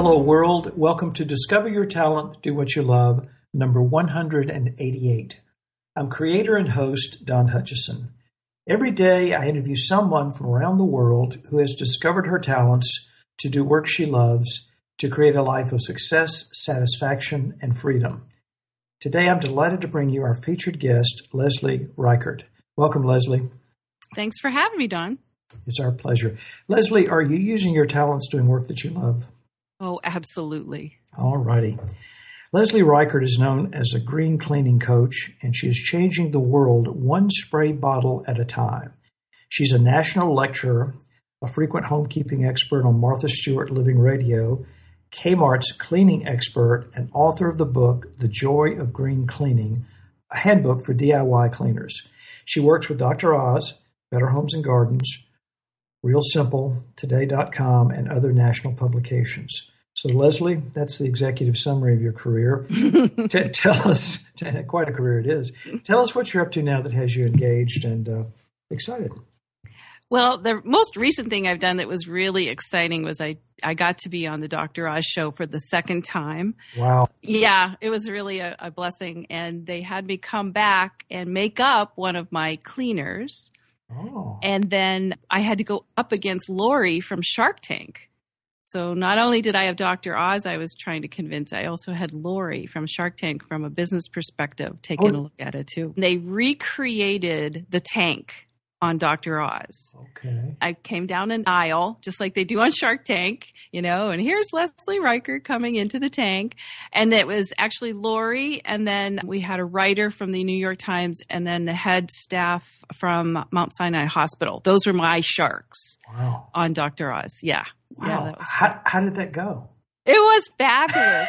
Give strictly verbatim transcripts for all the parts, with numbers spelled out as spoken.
Hello, world. Welcome to Discover Your Talent, Do What You Love, number one hundred eighty-eight. I'm creator and host Don Hutchison. Every day, I interview someone from around the world who has discovered her talents to do work she loves, to create a life of success, satisfaction, and freedom. Today, I'm delighted to bring you our featured guest, Leslie Reichert. Welcome, Leslie. Thanks for having me, Don. It's our pleasure. Leslie, are you using your talents doing work that you love? Oh, absolutely. All righty. Leslie Reichert is known as a green cleaning coach, and she is changing the world one spray bottle at a time. She's a national lecturer, a frequent homekeeping expert on Martha Stewart Living Radio, Kmart's cleaning expert, and author of the book, The Joy of Green Cleaning, a handbook for D I Y cleaners. She works with Doctor Oz, Better Homes and Gardens, Real Simple, Today dot com, and other national publications. So, Leslie, that's the executive summary of your career. T- tell us, quite a career it is. Tell us what you're up to now that has you engaged and uh, excited. Well, the most recent thing I've done that was really exciting was I, I got to be on the Doctor Oz show for the second time. Wow. Yeah, it was really a, a blessing. And they had me come back and make up one of my cleaners. Oh. And then I had to go up against Lori from Shark Tank. So not only did I have Doctor Oz I was trying to convince, I also had Lori from Shark Tank from a business perspective taking oh. a look at it too. They recreated the tank on Doctor Oz. Okay. I came down an aisle, just like they do on Shark Tank, you know, and here's Leslie Reichert coming into the tank. And it was actually Lori, and then we had a writer from the New York Times, and then the head staff from Mount Sinai Hospital. Those were my sharks wow. on Doctor Oz. Yeah. Wow. Yeah, that was how, how did that go? It was fabulous.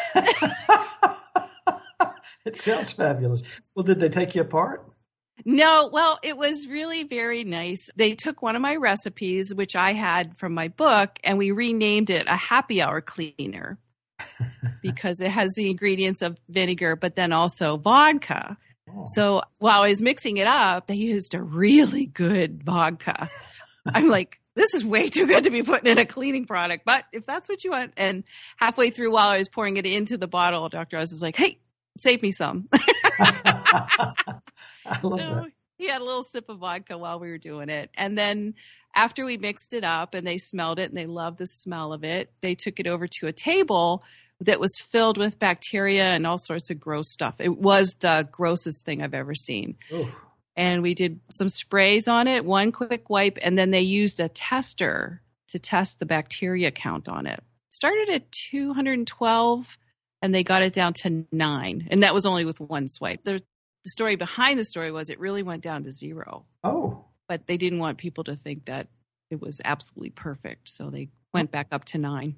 It sounds fabulous. Well, did they take you apart? No, well, it was really very nice. They took one of my recipes, which I had from my book, and we renamed it a happy hour cleaner because it has the ingredients of vinegar, but then also vodka. Oh. So while I was mixing it up, they used a really good vodka. I'm like, this is way too good to be putting in a cleaning product, but if that's what you want. And halfway through while I was pouring it into the bottle, Doctor Oz is like, hey, save me some. I love so that. He had a little sip of vodka while we were doing it. And then after we mixed it up and they smelled it and they loved the smell of it, they took it over to a table that was filled with bacteria and all sorts of gross stuff. It was the grossest thing I've ever seen. Oof. And we did some sprays on it, one quick wipe, and then they used a tester to test the bacteria count on it. It started at two hundred twelve and they got it down to nine. And that was only with one swipe. The, the story behind the story was it really went down to zero. Oh. But they didn't want people to think that it was absolutely perfect. So they went back up to nine.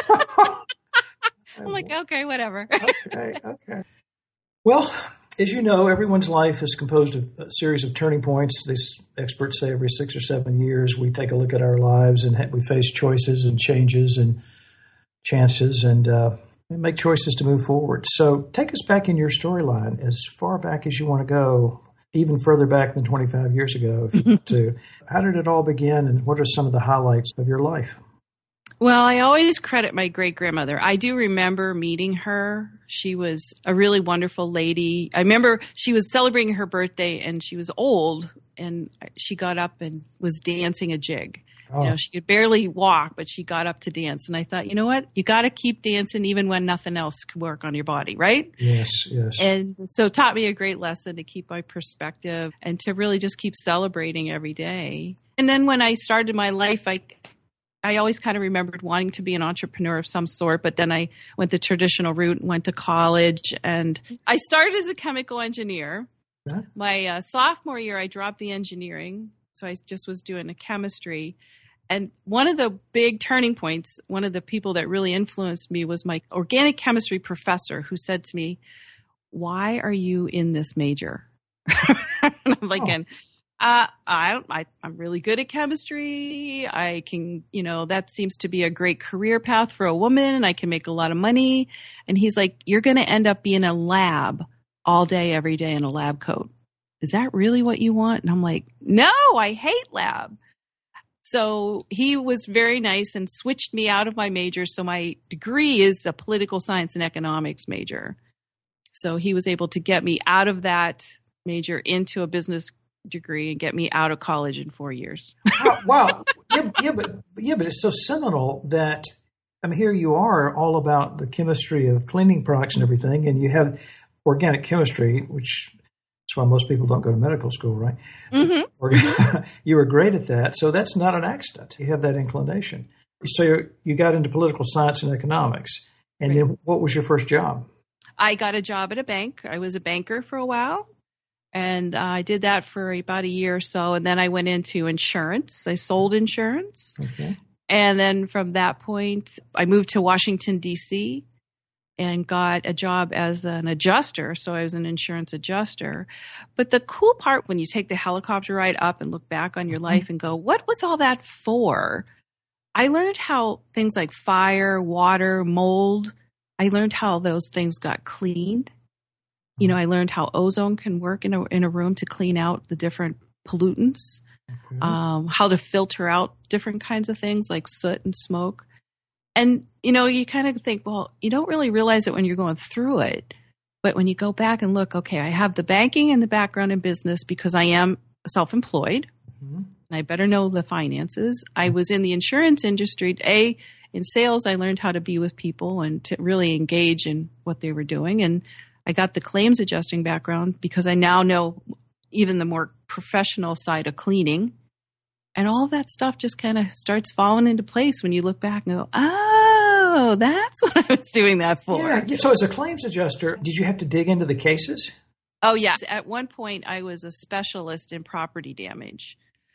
I'm like, okay, whatever. okay, okay. Well, as you know, everyone's life is composed of a series of turning points. These experts say every six or seven years we take a look at our lives and we face choices and changes and chances and uh, we make choices to move forward. So take us back in your storyline as far back as you want to go, even further back than twenty-five years ago, if you want to. How did it all begin and what are some of the highlights of your life? Well, I always credit my great-grandmother. I do remember meeting her. She was a really wonderful lady. I remember she was celebrating her birthday, and she was old, and she got up and was dancing a jig. Oh. You know, she could barely walk, but she got up to dance. And I thought, you know what? You got to keep dancing even when nothing else can work on your body, right? Yes, yes. And so it taught me a great lesson to keep my perspective and to really just keep celebrating every day. And then when I started my life, I... I always kind of remembered wanting to be an entrepreneur of some sort, but then I went the traditional route and went to college. And I started as a chemical engineer. Yeah. My uh, sophomore year, I dropped the engineering. So I just was doing a chemistry. And one of the big turning points, one of the people that really influenced me was my organic chemistry professor who said to me, why are you in this major? And I'm like, oh. Uh, I, I, I'm really good at chemistry. I can, you know, that seems to be a great career path for a woman. I can make a lot of money. And he's like, you're going to end up being in a lab all day, every day in a lab coat. Is that really what you want? And I'm like, no, I hate lab. So he was very nice and switched me out of my major. So my degree is a political science and economics major. So he was able to get me out of that major into a business degree and get me out of college in four years. Wow. wow. Yeah, yeah, but yeah, but it's so seminal that, I mean, here you are all about the chemistry of cleaning products and everything, and you have organic chemistry, which is why most people don't go to medical school, right? Mm-hmm. You were great at that, so that's not an accident. You have that inclination. So you're, you got into political science and economics, and right. Then what was your first job? I got a job at a bank. I was a banker for a while, and uh, I did that for about a year or so, and then I went into insurance. I sold insurance. Okay. And then from that point, I moved to Washington, D C and got a job as an adjuster. So I was an insurance adjuster. But the cool part when you take the helicopter ride up and look back on your life and go, what was all that for? I learned how things like fire, water, mold, I learned how those things got cleaned. You know, I learned how ozone can work in a, in a room to clean out the different pollutants. Okay. Um, how to filter out different kinds of things like soot and smoke. And, you know, you kind of think, well, you don't really realize it when you're going through it. But when you go back and look, okay, I have the banking and the background in business because I am self-employed. Mm-hmm. And I better know the finances. I was in the insurance industry. A, in sales, I learned how to be with people and to really engage in what they were doing. And I got the claims adjusting background because I now know even the more professional side of cleaning. And all of that stuff just kind of starts falling into place when you look back and go, oh, that's what I was doing that for. Yeah. So as a claims adjuster, did you have to dig into the cases? Oh, yes. At one point, I was a specialist in property damage.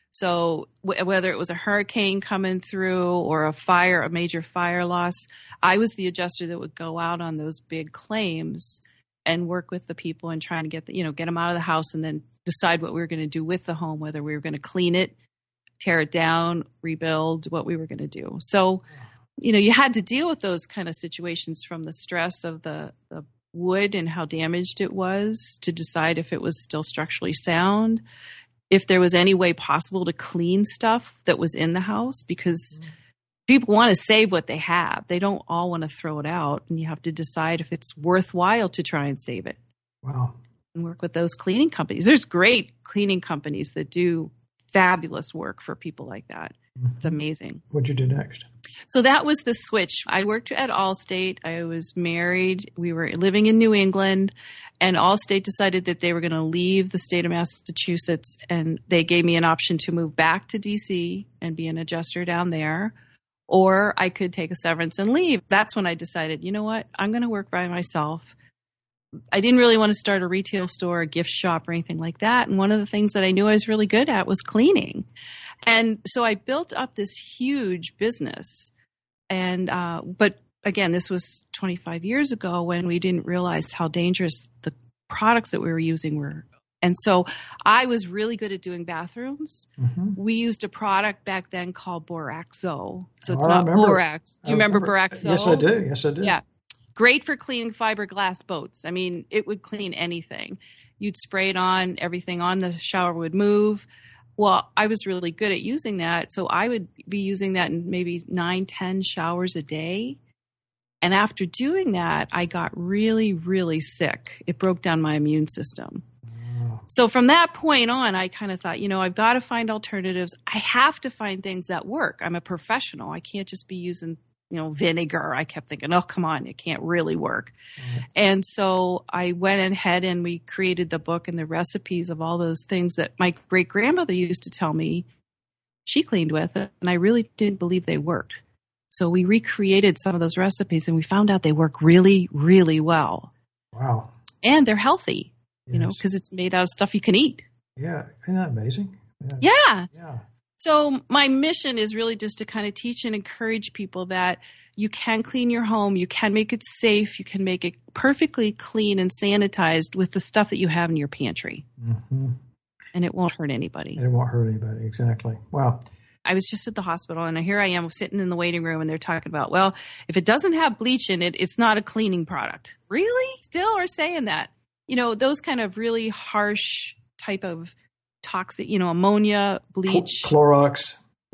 So w- whether it was a hurricane coming through or a fire, a major fire loss, I was the adjuster that would go out on those big claims and work with the people and trying to get the, you know, get them out of the house and then decide what we were going to do with the home, whether we were going to clean it, tear it down, rebuild, what we were going to do. So, you know, you had to deal with those kind of situations from the stress of the, the wood and how damaged it was to decide if it was still structurally sound, if there was any way possible to clean stuff that was in the house, because mm. people want to save what they have. They don't all want to throw it out, and you have to decide if it's worthwhile to try and save it. Wow. And work with those cleaning companies. There's great cleaning companies that do fabulous work for people like that. Mm-hmm. It's amazing. What'd you do next? So that was the switch. I worked at Allstate. I was married. We were living in New England, and Allstate decided that they were going to leave the state of Massachusetts, and they gave me an option to move back to D C and be an adjuster down there, or I could take a severance and leave. That's when I decided, you know what? I'm going to work by myself. I didn't really want to start a retail store, a gift shop, or anything like that. And one of the things that I knew I was really good at was cleaning. And so I built up this huge business. And, uh, but again, this was twenty-five years ago when we didn't realize how dangerous the products that we were using were. And so I was really good at doing bathrooms. Mm-hmm. We used a product back then called Boraxo. So it's oh, not Borax. Do you remember, remember Boraxo? Yes, I do. Yes, I do. Yeah. Great for cleaning fiberglass boats. I mean, it would clean anything. You'd spray it on, everything on the shower would move. Well, I was really good at using that. So I would be using that in maybe nine, ten showers a day. And after doing that, I got really, really sick. It broke down my immune system. Wow. So from that point on, I kind of thought, you know, I've got to find alternatives. I have to find things that work. I'm a professional. I can't just be using you know, vinegar. I kept thinking, oh, come on, it can't really work. Mm-hmm. And so I went ahead and we created the book and the recipes of all those things that my great grandmother used to tell me she cleaned with, and I really didn't believe they worked. So we recreated some of those recipes and we found out they work really, really well. Wow. And they're healthy, yes. you know, because it's made out of stuff you can eat. Yeah. Isn't that amazing? Yeah. Yeah. Yeah. So my mission is really just to kind of teach and encourage people that you can clean your home, you can make it safe, you can make it perfectly clean and sanitized with the stuff that you have in your pantry. Mm-hmm. And it won't hurt anybody. And it won't hurt anybody, exactly. Wow. I was just at the hospital, and here I am sitting in the waiting room, and they're talking about, well, if it doesn't have bleach in it, it's not a cleaning product. Really? Still are saying that. You know, those kind of really harsh type of toxic, you know, ammonia, bleach. Clorox. Yep.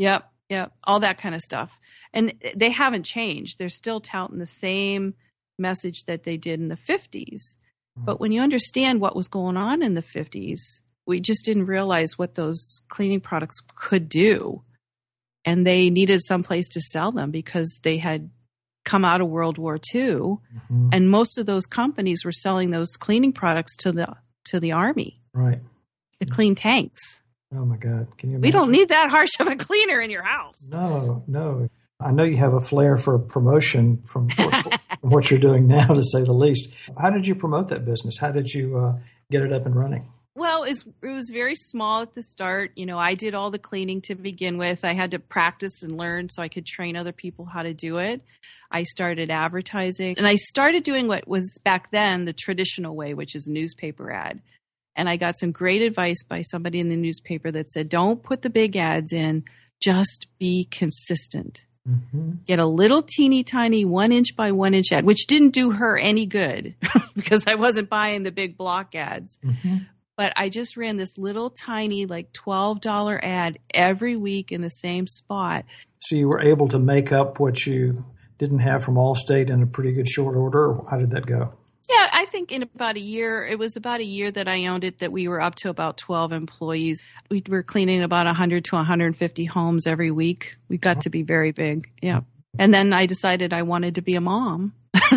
Yeah, all that kind of stuff. And they haven't changed. They're still touting the same message that they did in the fifties. Mm-hmm. But when you understand what was going on in the fifties, we just didn't realize what those cleaning products could do. And they needed some place to sell them because they had come out of World War Two. Mm-hmm. And most of those companies were selling those cleaning products to the to the Army. Right. To clean tanks. Oh, my God. Can you imagine? We don't need that harsh of a cleaner in your house. No, no. I know you have a flair for promotion from, from what you're doing now, to say the least. How did you promote that business? How did you uh, get it up and running? Well, it was, it was very small at the start. You know, I did all the cleaning to begin with. I had to practice and learn so I could train other people how to do it. I started advertising, and I started doing what was back then the traditional way, which is a newspaper ad. And I got some great advice by somebody in the newspaper that said, don't put the big ads in, just be consistent. Mm-hmm. Get a little teeny tiny one inch by one inch ad, which didn't do her any good because I wasn't buying the big block ads. Mm-hmm. But I just ran this little tiny, like twelve dollars ad every week in the same spot. So you were able to make up what you didn't have from Allstate in a pretty good short order? Or how did that go? Yeah, I think in about a year, it was about a year that I owned it, that we were up to about twelve employees. We were cleaning about one hundred to one hundred fifty homes every week. We got oh. to be very big. Yeah. And then I decided I wanted to be a mom.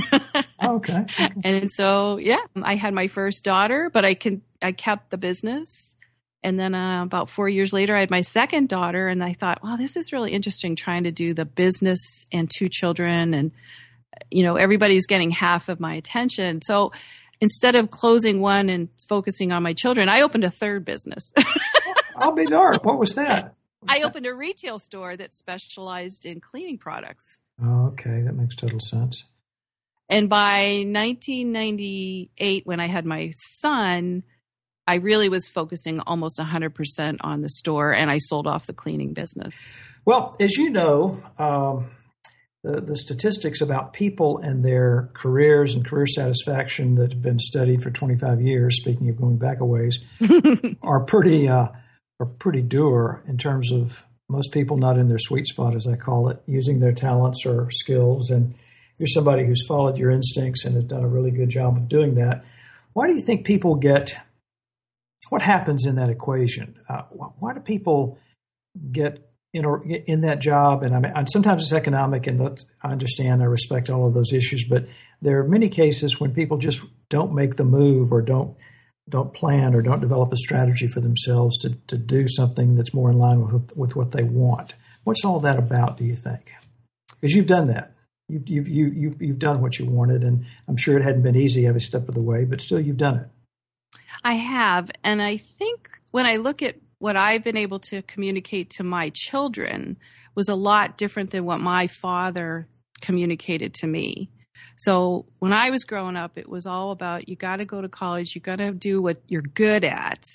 oh, okay. okay. And so, yeah, I had my first daughter, but I can I kept the business. And then uh, about four years later, I had my second daughter, and I thought, wow, this is really interesting, trying to do the business and two children, and you know, everybody's getting half of my attention. So instead of closing one and focusing on my children, I opened a third business. I'll be darned. What was that? I opened a retail store that specialized in cleaning products. Oh, okay. That makes total sense. And by nineteen ninety-eight, when I had my son, I really was focusing almost one hundred percent on the store, and I sold off the cleaning business. Well, as you know, um, the, the statistics about people and their careers and career satisfaction that have been studied for twenty-five years, speaking of going back a ways, are pretty uh, are pretty dour in terms of most people not in their sweet spot, as I call it, using their talents or skills. And you're somebody who's followed your instincts and has done a really good job of doing that. Why do you think people get – what happens in that equation? Uh, why do people get in, or, in that job? And I mean, and sometimes it's economic, and that's, I understand, I respect all of those issues. But there are many cases when people just don't make the move, or don't don't plan, or don't develop a strategy for themselves to, to do something that's more in line with, with what they want. What's all that about, do you think? Because you've done that. You've, you've, you've, you've done what you wanted, and I'm sure it hadn't been easy every step of the way, but still you've done it. I have. And I think when I look at what I've been able to communicate to my children was a lot different than what my father communicated to me. So when I was growing up, it was all about, you got to go to college, you got to do what you're good at.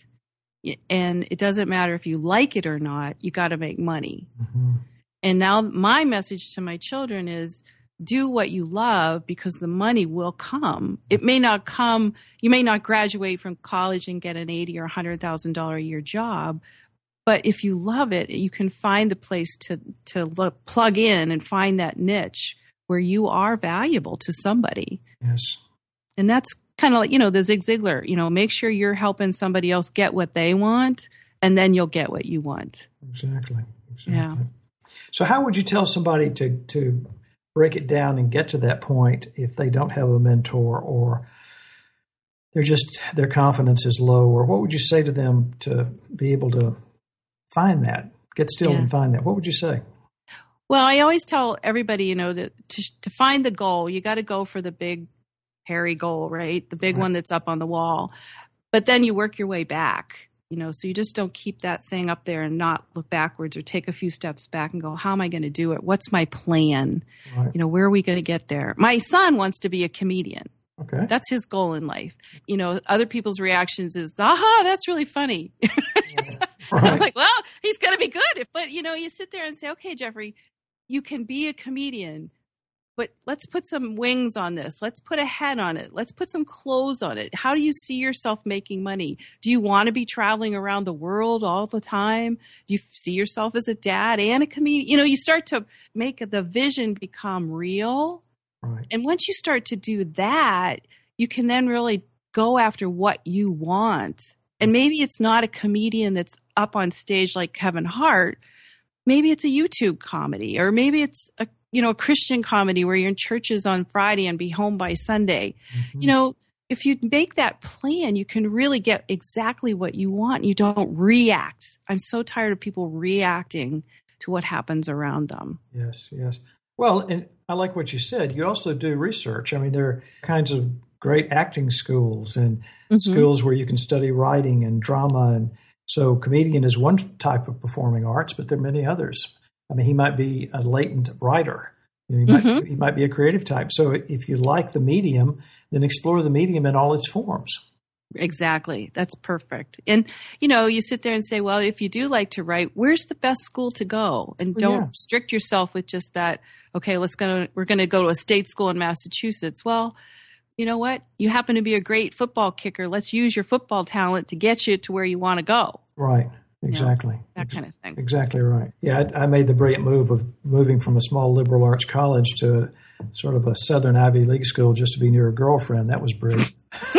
And it doesn't matter if you like it or not, you got to make money. Mm-hmm. And now my message to my children is, do what you love, because the money will come. It may not come, you may not graduate from college and get an eighty thousand dollars or one hundred thousand dollars a year job, but if you love it, you can find the place to, to look, plug in and find that niche where you are valuable to somebody. Yes. And that's kind of like, you know, the Zig Ziglar, you know, make sure you're helping somebody else get what they want, and then you'll get what you want. Exactly. Exactly. Yeah. So how would you tell somebody to, to break it down and get to that point if they don't have a mentor, or they're just, their confidence is low? Or what would you say to them to be able to find that, get still yeah. and find that? What would you say? Well, I always tell everybody, you know, that to, to find the goal, you got to go for the big, hairy goal, right? The big right. one that's up on the wall. But then you work your way back, you know, so you just don't keep that thing up there and not look backwards, or take a few steps back and go, how am I going to do it? What's my plan? Right. You know, where are we going to get there? My son wants to be a comedian. Okay. That's his goal in life. You know, other people's reactions is, aha, that's really funny. Yeah. Right. I'm like, well, he's going to be good. But, you know, you sit there and say, okay, Jeffrey, you can be a comedian, but let's put some wings on this. Let's put a head on it. Let's put some clothes on it. How do you see yourself making money? Do you want to be traveling around the world all the time? Do you see yourself as a dad and a comedian? You know, you start to make the vision become real. Right. And once you start to do that, you can then really go after what you want. And maybe it's not a comedian that's up on stage like Kevin Hart. Maybe it's a YouTube comedy, or maybe it's a, you know, a Christian comedy where you're in churches on Friday and be home by Sunday. Mm-hmm. You know, if you make that plan, you can really get exactly what you want. You don't react. I'm so tired of people reacting to what happens around them. Yes, yes. Well, and I like what you said. You also do research. I mean, there are kinds of great acting schools and mm-hmm. schools where you can study writing and drama. And so comedian is one type of performing arts, but there are many others. I mean, he might be a latent writer. You know, he, mm-hmm. might, he might be a creative type. So if you like the medium, then explore the medium in all its forms. Exactly. That's perfect. And, you know, you sit there and say, well, if you do like to write, where's the best school to go? And don't yeah. restrict yourself with just that, okay, let's go, we're going to go to a state school in Massachusetts. Well, you know what? You happen to be a great football kicker. Let's use your football talent to get you to where you want to go. Right. Exactly. You know, that kind of thing. Exactly right. Yeah, I, I made the brilliant move of moving from a small liberal arts college to a, sort of a Southern Ivy League school just to be near a girlfriend. That was brilliant.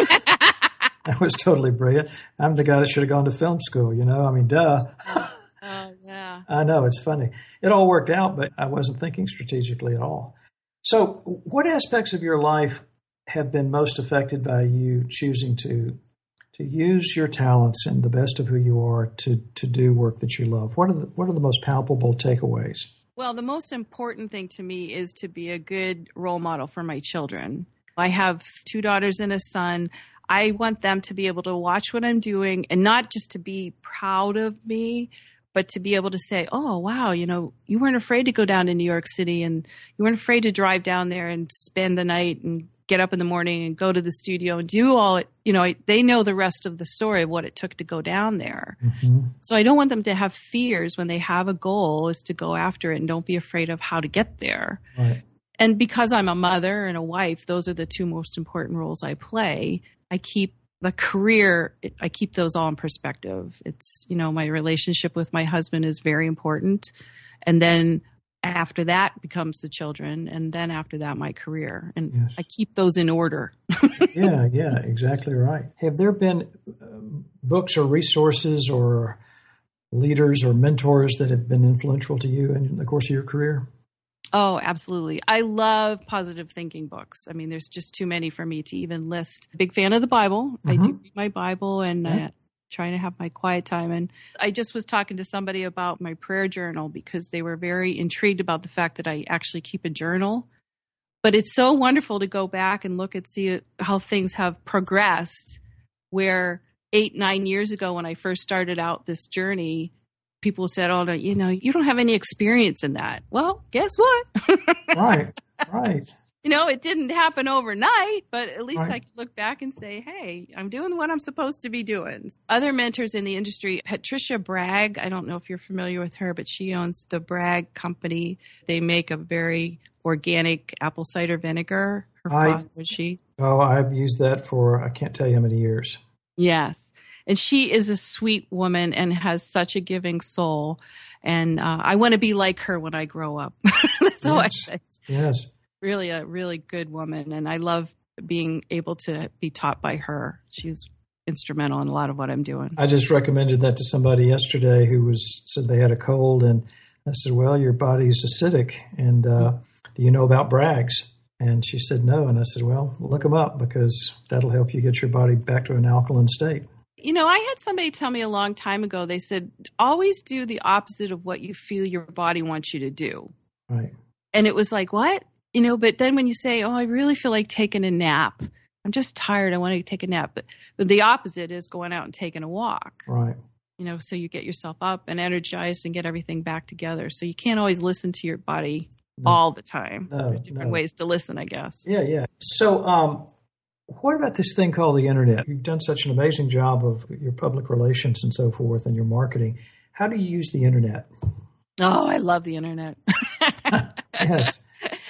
That was totally brilliant. I'm the guy that should have gone to film school, you know? I mean, duh. Oh, uh, yeah. I know, it's funny. It all worked out, but I wasn't thinking strategically at all. So what aspects of your life have been most affected by you choosing to to use your talents and the best of who you are to to do work that you love? What are the, what are the most palpable takeaways? Well, the most important thing to me is to be a good role model for my children. I have two daughters and a son. I want them to be able to watch what I'm doing and not just to be proud of me, but to be able to say, oh, wow, you know, you weren't afraid to go down to New York City and you weren't afraid to drive down there and spend the night and get up in the morning and go to the studio and do all it. You know, they know the rest of the story of what it took to go down there. Mm-hmm. So I don't want them to have fears when they have a goal is to go after it and don't be afraid of how to get there. Right. And because I'm a mother and a wife, those are the two most important roles I play. I keep the career, I keep those all in perspective. It's, you know, my relationship with my husband is very important. And then after that becomes the children. And then after that, my career. And yes. I keep those in order. yeah, yeah, exactly right. Have there been uh, books or resources or leaders or mentors that have been influential to you in the course of your career? Oh, absolutely. I love positive thinking books. I mean, there's just too many for me to even list. Big fan of the Bible. Mm-hmm. I do read my Bible and yeah. uh, trying to have my quiet time. And I just was talking to somebody about my prayer journal because they were very intrigued about the fact that I actually keep a journal. But it's so wonderful to go back and look and see how things have progressed, where eight, nine years ago when I first started out this journey, people said, oh, no, you know, you don't have any experience in that. Well, guess what? Right, right. You know, it didn't happen overnight, but at least right. I could look back and say, hey, I'm doing what I'm supposed to be doing. Other mentors in the industry, Patricia Bragg, I don't know if you're familiar with her, but she owns the Bragg Company. They make a very organic apple cider vinegar. Her I, father, was she? Oh, I've used that for, I can't tell you how many years. Yes. And she is a sweet woman and has such a giving soul. And uh, I want to be like her when I grow up. That's all yes. I say. Yes. Really a really good woman. And I love being able to be taught by her. She's instrumental in a lot of what I'm doing. I just recommended that to somebody yesterday who was said they had a cold. And I said, well, your body's acidic. And uh, mm-hmm. do you know about Bragg's? And she said, no. And I said, well, look them up because that'll help you get your body back to an alkaline state. You know, I had somebody tell me a long time ago, they said, always do the opposite of what you feel your body wants you to do. Right. And it was like, what? You know, but then when you say, oh, I really feel like taking a nap. I'm just tired. I want to take a nap. But, but the opposite is going out and taking a walk. Right. You know, so you get yourself up and energized and get everything back together. So you can't always listen to your body no. all the time. No, There's different no. ways to listen, I guess. Yeah, yeah. So, um, what about this thing called the internet? You've done such an amazing job of your public relations and so forth and your marketing. How do you use the internet? Oh, I love the internet. Yes.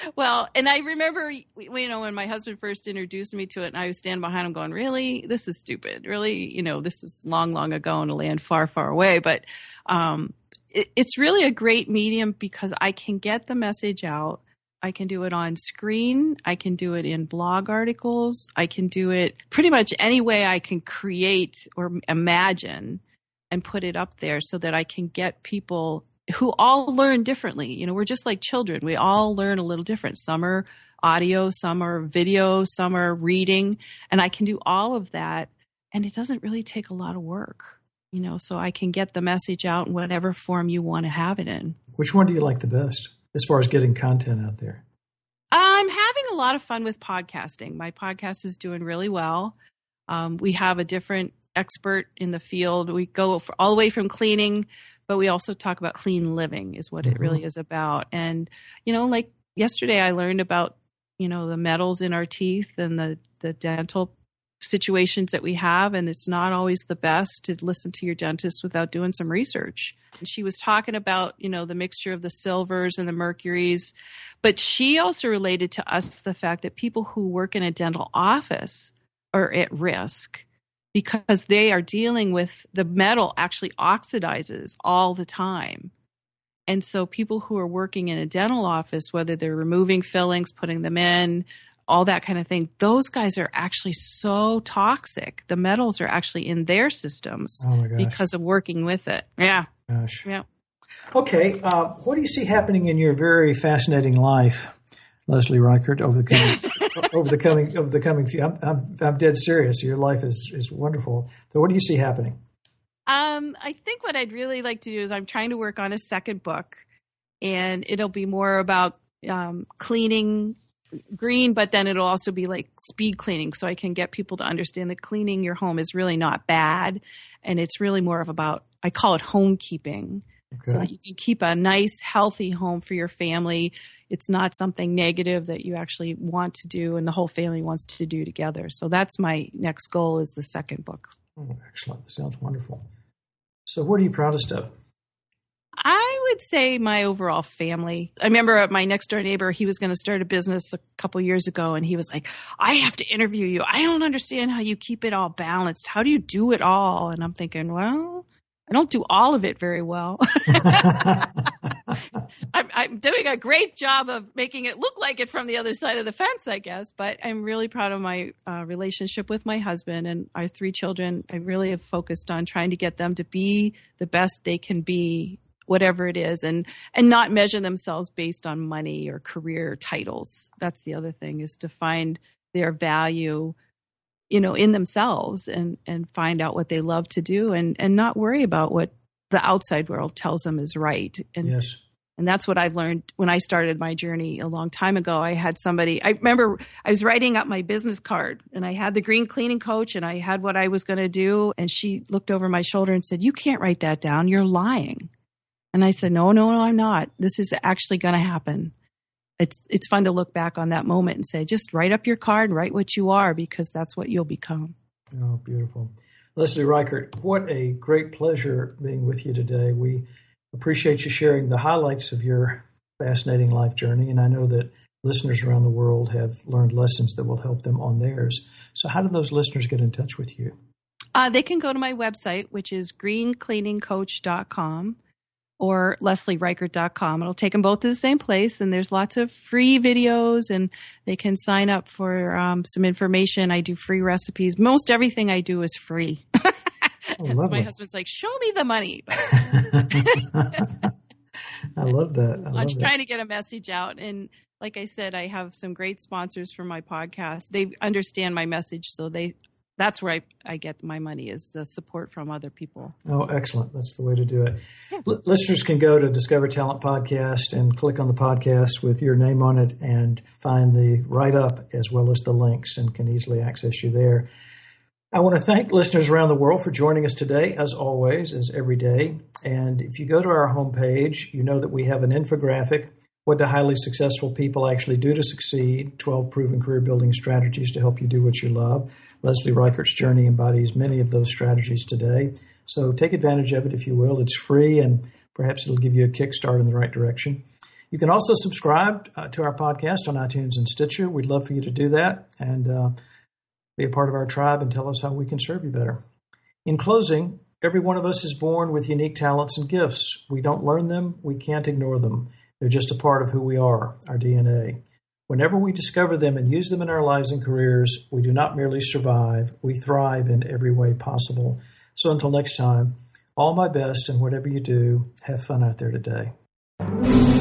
Well, and I remember, you know, when my husband first introduced me to it, and I was standing behind him going, really, this is stupid. Really, you know, this is long, long ago in a land far, far away. But um, it, it's really a great medium because I can get the message out. I can do it on screen. I can do it in blog articles. I can do it pretty much any way I can create or imagine and put it up there so that I can get people who all learn differently. You know, we're just like children. We all learn a little different. Some are audio, some are video, some are reading, and I can do all of that. And it doesn't really take a lot of work, you know, so I can get the message out in whatever form you want to have it in. Which one do you like the best as far as getting content out there? I'm having a lot of fun with podcasting. My podcast is doing really well. Um, we have a different expert in the field. We go for, all the way from cleaning, but we also talk about clean living is what mm-hmm. it really is about. And, you know, like yesterday I learned about, you know, the metals in our teeth and the, the dental situations that we have. And it's not always the best to listen to your dentist without doing some research. And she was talking about, you know, the mixture of the silvers and the mercuries, but she also related to us the fact that people who work in a dental office are at risk because they are dealing with the metal actually oxidizes all the time. And so people who are working in a dental office, whether they're removing fillings, putting them in, all that kind of thing, those guys are actually so toxic. The metals are actually in their systems oh my gosh. because of working with it. Yeah. Gosh. Yeah. Okay. Uh, what do you see happening in your very fascinating life, Leslie Reichert, over the coming, over the coming, over the coming few? I'm, I'm, I'm dead serious. Your life is, is wonderful. So what do you see happening? Um, I think what I'd really like to do is I'm trying to work on a second book, and it'll be more about um, cleaning green, but then it'll also be like speed cleaning, so I can get people to understand that cleaning your home is really not bad, and it's really more of about, I call it home keeping. Okay. So that you can keep a nice, healthy home for your family. It's not something negative that you actually want to do and the whole family wants to do together. So that's my next goal, is the second book. Oh, excellent. That sounds wonderful. So what are you proudest of? I would say my overall family. I remember my next door neighbor, he was going to start a business a couple years ago, and he was like, I have to interview you. I don't understand how you keep it all balanced. How do you do it all? And I'm thinking, well, I don't do all of it very well. I'm, I'm doing a great job of making it look like it from the other side of the fence, I guess. But I'm really proud of my uh, relationship with my husband and our three children. I really have focused on trying to get them to be the best they can be, whatever it is, and and not measure themselves based on money or career titles. That's the other thing, is to find their value, you know, in themselves, and, and find out what they love to do, and, and not worry about what the outside world tells them is right. And, yes. And that's what I've learned when I started my journey a long time ago. I had somebody, I remember I was writing up my business card, and I had the green cleaning coach, and I had what I was going to do. And she looked over my shoulder and said, you can't write that down. You're lying. And I said, no, no, no, I'm not. This is actually going to happen. It's it's fun to look back on that moment and say, just write up your card, write what you are, because that's what you'll become. Oh, beautiful. Leslie Reichert, what a great pleasure being with you today. We appreciate you sharing the highlights of your fascinating life journey, and I know that listeners around the world have learned lessons that will help them on theirs. So how do those listeners get in touch with you? Uh, they can go to my website, which is green cleaning coach dot com. or leslie reichert dot com. It'll take them both to the same place, and there's lots of free videos, and they can sign up for um, some information. I do free recipes. Most everything I do is free. Oh, so my husband's like, show me the money. I love that. I love I'm that. trying to get a message out. And like I said, I have some great sponsors for my podcast. They understand my message, so they that's where I, I get my money, is the support from other people. Oh, excellent. That's the way to do it. Yeah. L- listeners can go to Discover Talent Podcast and click on the podcast with your name on it and find the write-up as well as the links, and can easily access you there. I want to thank listeners around the world for joining us today, as always, as every day. And if you go to our homepage, you know that we have an infographic, what the highly successful people actually do to succeed, twelve proven career-building strategies to help you do what you love. Leslie Reichert's journey embodies many of those strategies today. So take advantage of it if you will. It's free, and perhaps it'll give you a kickstart in the right direction. You can also subscribe uh, to our podcast on iTunes and Stitcher. We'd love for you to do that and uh, be a part of our tribe and tell us how we can serve you better. In closing, every one of us is born with unique talents and gifts. We don't learn them. We can't ignore them. They're just a part of who we are, our D N A. Whenever we discover them and use them in our lives and careers, we do not merely survive, we thrive in every way possible. So until next time, all my best, and whatever you do, have fun out there today.